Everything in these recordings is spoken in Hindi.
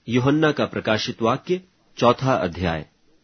यूहन्ना का प्रकाशित वाक्य 4 अध्याय।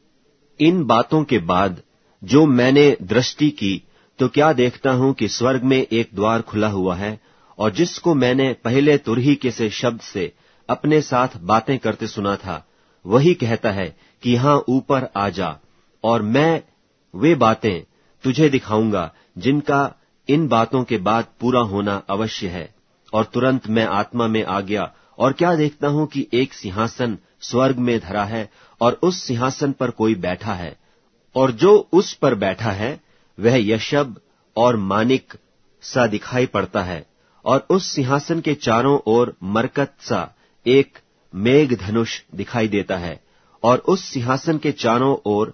इन बातों के बाद जो मैंने दृष्टि की तो क्या देखता हूं कि स्वर्ग में एक द्वार खुला हुआ है, और जिसको मैंने पहले तुरही से शब्द से अपने साथ बातें करते सुना था, वही कहता है कि यहां ऊपर आ जा, और मैं वे बातें तुझे दिखाऊंगा जिनका इन बातों के बाद पूरा होना अवश्य है। और तुरंत मैं आत्मा में आ गया, और क्या देखता हूं कि एक सिंहासन स्वर्ग में धरा है, और उस सिंहासन पर कोई बैठा है, और जो उस पर बैठा है वह यशब और मानिक सा दिखाई पड़ता है, और उस सिंहासन के चारों ओर मरकत सा एक मेघ धनुष दिखाई देता है, और उस सिंहासन के चारों ओर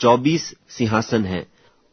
24 सिंहासन हैं,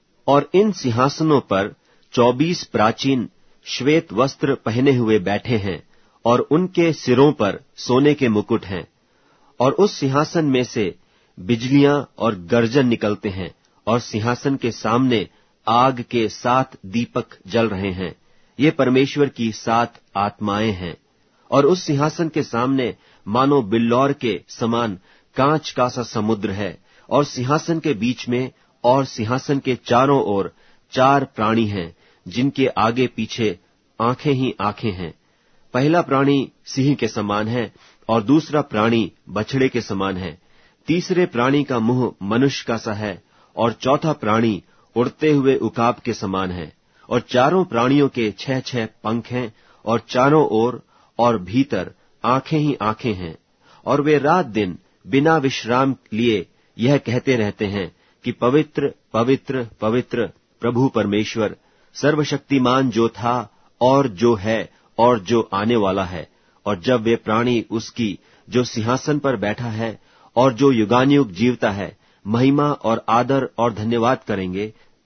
और इन सिंहासनों पर 24 प्राचीन श्वेत वस्त्र पहने हुए बैठे हैं, और उनके सिरों पर सोने के मुकुट हैं। और उस सिंहासन में से बिजलियां और गर्जन निकलते हैं, और सिंहासन के सामने आग के 7 दीपक जल रहे हैं। ये परमेश्वर की 7 आत्माएं हैं। और उस सिंहासन के सामने मानो बिल्लौर के समान कांच का सा समुद्र है, और सिंहासन के बीच में और सिंहासन के चारों ओर 4 प्राणी हैं, जिनके आगे पीछे आंखें ही आंखें हैं। पहला प्राणी सिंह के समान है, और दूसरा प्राणी बछड़े के समान है। तीसरे प्राणी का मुंह मनुष्य का सा है, और चौथा प्राणी उड़ते हुए उकाब के समान है। और चारों प्राणियों के 6 पंख हैं, और चारों ओर और भीतर आंखें ही आंखें हैं। और वे रात दिन बिना विश्राम लिए यह कहते रहते हैं कि पवित्र पवित्र पवित्र प्रभु परमेश्वर सर्वशक्तिमान, जो था और जो है और जो आने वाला है। और जब वे प्राणी उसकी जो सिंहासन पर बैठा है और जो युगानुयुग जीवता है महिमा और आदर और धन्यवाद करेंगे,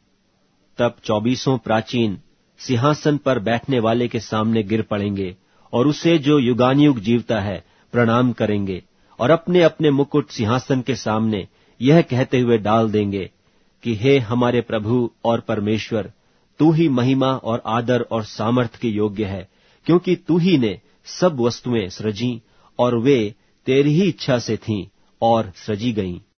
तब 24 प्राचीन सिंहासन पर बैठने वाले के सामने गिर पड़ेंगे, और उसे जो युगानुयुग जीवता है प्रणाम करेंगे, और अपने अपने मुकुट सिंहासन के सामने यह कहते हुए डाल देंगे कि हे हमारे प्रभु और परमेश्वर, तू ही महिमा और आदर और सामर्थ के योग्य है, क्योंकि तू ही ने सब वस्तुएं सृजी, और वे तेरी ही इच्छा से थीं और सृजी गईं।